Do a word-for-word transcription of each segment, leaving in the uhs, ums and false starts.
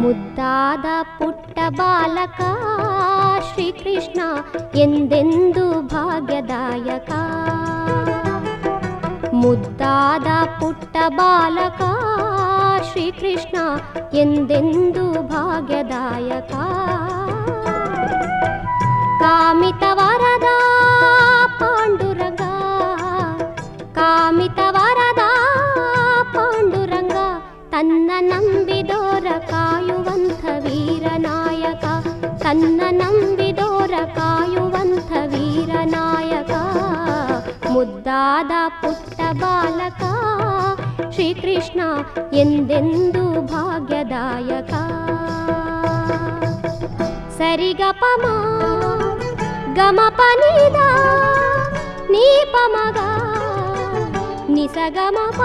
ಮುದ್ದಾದ ಪುಟ್ಟ ಬಾಲಕ ಶ್ರೀಕೃಷ್ಣ ಎಂದೆಂದು ಭಾಗ್ಯದಾಯಕ. ಮುದ್ದಾದ ಪುಟ್ಟ ಬಾಲಕ ಶ್ರೀಕೃಷ್ಣ ಎಂದೆಂದು ಭಾಗ್ಯದಾಯಕ. ಕಾಮಿತ ವರದ ಪಾಂಡುರಂಗ, ಕಾಮಿತ ವರದ ಪಾಂಡುರಂಗ, ತನ್ನ ನಂಬಿದೋರ ಕಾಯುವಂಥ ವೀರನಾಯಕ, ತನ್ನ ನಂಬಿದೋರ ಕಾಯುವಂಥ ವೀರನಾಯಕ. ಮುದ್ದಾದ ಪುಟ್ಟ ಬಾಲಕ ಶ್ರೀಕೃಷ್ಣ ಎಂದೆಂದು ಭಾಗ್ಯದಾಯಕ. ಸರಿಗಪಮ ಗಮಪನಿದ ನೀಪಮಗ ನಿಸಗಮಪ.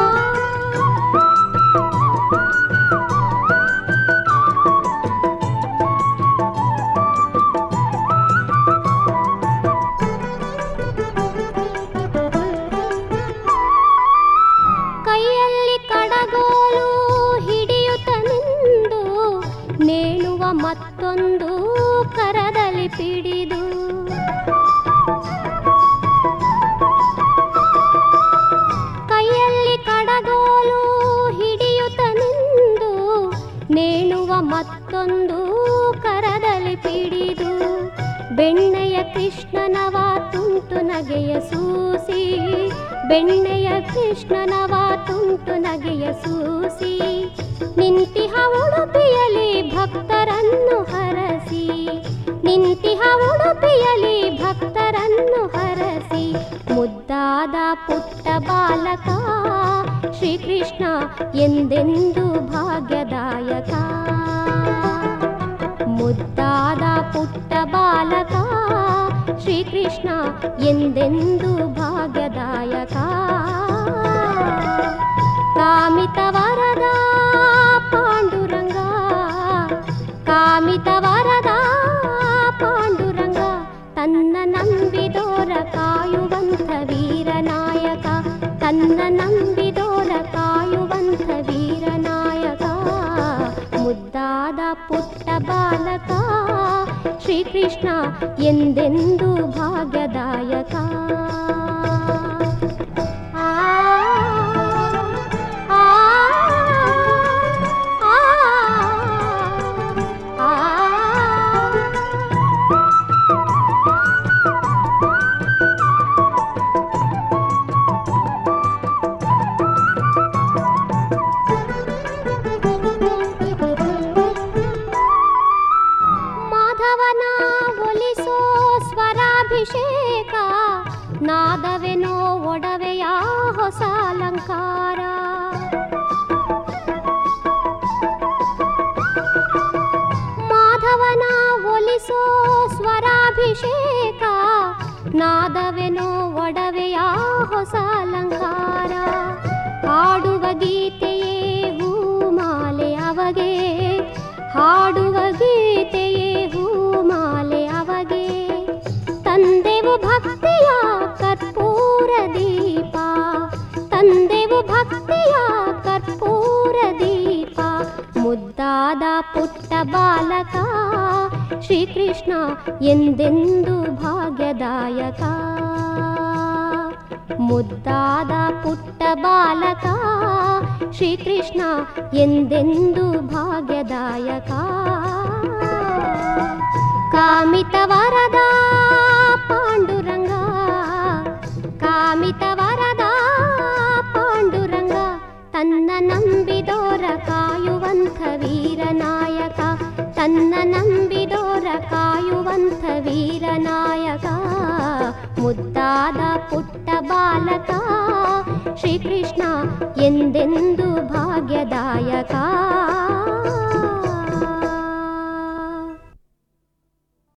ಕೈಯಲ್ಲಿ ಕಡಗೋಲು ಹಿಡಿಯುತ್ತ ನಿಂದು, ನೇಣುವ ಮತ್ತೊಂದು ಕರದಲ್ಲಿ ಪಿಡಿದು. ಕೈಯಲ್ಲಿ ಕಡಗೋಲು ಹಿಡಿಯುತ್ತ ನಿಂದು, ನೇಣುವ ಮತ್ತೊಂದು ಕರದಲ್ಲಿ ಪಿಡಿದು. ಬೆಣ್ಣೆಯ ಕೃಷ್ಣನವ ತುಂಟು ನಗೆಯ ಸೂಸಿ, ಬೆಣ್ಣೆಯ ಕೃಷ್ಣನವ ತುಂಟು ನಗೆಯ ಸೂಸಿ. ನಿಂತಿಹ ಉಡುಪಿಯಲಿ ಭಕ್ತರನ್ನು ಹರಸಿ, ನಿಂತಿಹ ಉಡುಪಿಯಲಿ ಭಕ್ತರನ್ನು ಹರಸಿ. ಮುದ್ದಾದ ಪುಟ್ಟ ಬಾಲಕ ಶ್ರೀಕೃಷ್ಣ ಎಂದೆಂದು ಭಾಗ್ಯದಾಯಕ. ಮುದ್ದಾದ ಪುಟ್ಟ ಬಾಲಕ ಶ್ರೀಕೃಷ್ಣ ಎಂದೆಂದು ಭಾಗ್ಯದಾಯಕ. ಕಾಮಿತ ವರದ ಪಾಂಡುರಂಗ, ಕಾಮಿತ ವರದ ಪಾಂಡುರಂಗ, ತನ್ನ ನಂಬಿದೋರ ಕಾಯುವಂಥ ವೀರನಾಯಕ, ತನ್ನ ನಂಬಿದೋರ ಕಾಯುವಂಥ ವೀರನಾಯಕ. ಮುದ್ದಾದ ಪುಟ್ಟ ಬಾಲಕ ಶ್ರೀಕೃಷ್ಣ ಎಂದೆಂದು ಭಾಗ್ಯದಾಯಕ. ಆ ಆ ಆ ಮಾಧವನ ಒಲಿಸೋ ಸ್ವರಾಭಿಷೇಕ, ನಾದವೆನೋ ಒಡವೆಯ ಹೊಸ ಅಲಂಕಾರ. ಮಾಧವನ ಒಲಿಸೋ ಸ್ವರಾಭಿಷೇಕ, ನಾದವೆನೋ ಒಡವೆಯ ಹೊಸ ಅಲಂಕಾರ. ಹಾಡುವ ಗೀತೆಯೇ ಹೂಮಾಲೆ ಅವಗೆ, ಹಾಡುವ ಗೀತೆಯೇ ಹೂಮಾಲೆ ಅವಗೆ. ತಂದೆವು ಭಕ್ತಿಯ ಕರ್ಪೂರ ದೀಪ, ತಂದೆವು ಭಕ್ತಿಯ ಕರ್ಪೂರ ದೀಪ. ಮುದ್ದಾದ ಪುಟ್ಟ ಬಾಲಕ ಶ್ರೀಕೃಷ್ಣ ಎಂದೆಂದು ಭಾಗ್ಯದಾಯಕ. ಮುದ್ದಾದ ಪುಟ್ಟ ಬಾಲಕ ಶ್ರೀಕೃಷ್ಣ ಎಂದೆಂದು ಭಾಗ್ಯದಾಯಕ. ಕಾಮಿತ ವರದ ಪಾಂಡುರಂಗ, ಕಾಮಿತ ವರದ ಪಾಂಡುರಂಗ, ತನ್ನ ನಂಬಿದೋರ ಕಾಯುವಂಥ ವೀರನಾಯಕ, ತನ್ನ ನಂಬಿದೋರ ಕಾಯುವಂಥ ವೀರನಾಯಕ. ಮುದ್ದಾದ ಪುಟ್ಟ ಬಾಲಕ ಶ್ರೀಕೃಷ್ಣ ಎಂದೆಂದು ಭಾಗ್ಯದಾಯಕ.